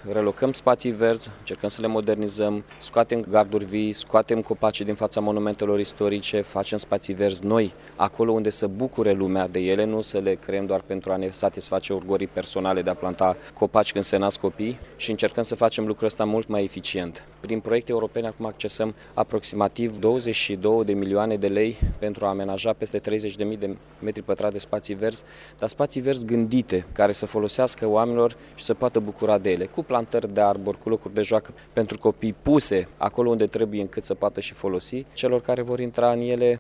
relocăm spații verzi, încercăm să le modernizăm, scoatem garduri vii, scoatem copacii din fața monumentelor istorice, facem spații verzi noi, acolo unde să bucure lumea de ele, nu să le creăm doar pentru a ne satisface urgorii personale de a planta copaci când se nasc copii și încercăm să facem lucrul ăsta mult mai eficient. Prin proiecte europene acum accesăm aproximativ 22 de milioane de lei pentru a amenaja peste 30.000 de metri pătrați de spații verzi, dar spații verzi gândite, care să folosească oamenilor și să poată bucura de ele, cu plantări de arbori, cu locuri de joacă pentru copii puse acolo unde trebuie încât să poată și folosi. Celor care vor intra în ele